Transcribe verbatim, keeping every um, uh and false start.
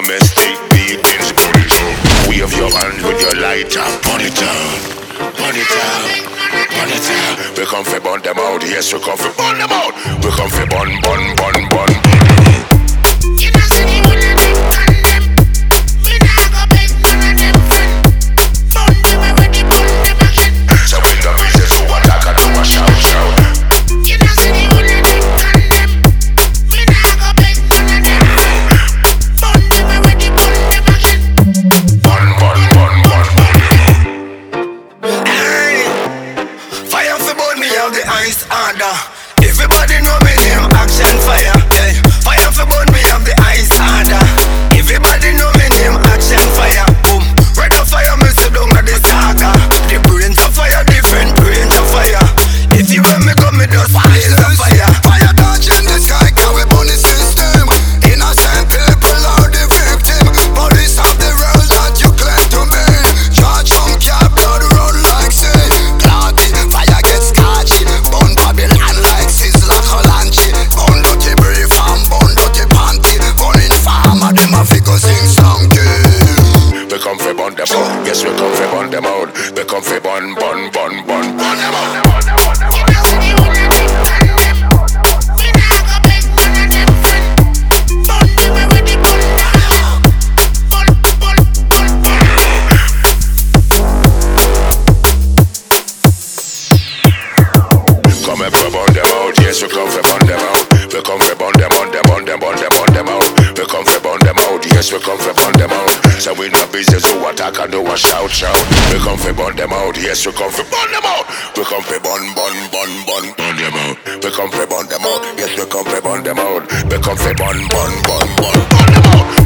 domestic beatings, burn it up. Wave your hand with your lighter, burn it up, burn it up, burn it up. We come fi burn them out, yes we come fi burn them out. We come fi burn, burn, burn, burn. You know see the one of them and them. Me nah go beg none of them friend. Burn them already, burn them again. So we no business who attack and do a shout, shout. You know see the one of them and them. Me nah go beg none of them friend. Burn them already, burn them again. Burn, burn, burn, burn, burn. Hey, fire for burn me out the ice order. Everybody know me name Action Fire. Hey, fire for burn me out the ice order. Everybody know me name Action Fire. Boom, red of fire me sit down at the saga. The brains of fire, different range of fire. If you want me go me just blaze the fire. Fire touch in the sky, can we burn the system? Innocent people are the victim. Police of the world that you claim to be. Charge from car, blood run like sin. Cloudy, fire gets scotchy. Burn Babylon like Sizzla Colanchi. Burn dirty brief and burn dirty panty. Burning farmer, them a figure sing song king. We come fi burn them out, yes we come fi burn them out. We come fi burn, burn, burn, burn, burn them out. You know see the one of them and them. Me nah go beg none of them friend. Burn them already, burn them again. Burn, burn, burn, burn. Come and fi burn them out, yes we come fi burn them out. We come fi burn them out, them, burn them, burn them, burn them out. We come fi burn them out, yes we come fi burn them out. So we no business who attack and do a shout, shout. We come fi burn them out, yes we come fi burn them out. We come fi burn, burn, burn, burn, burn them out. We come fi burn them out, yes we come fi burn them out. We come fi burn, burn, burn, burn, burn them out.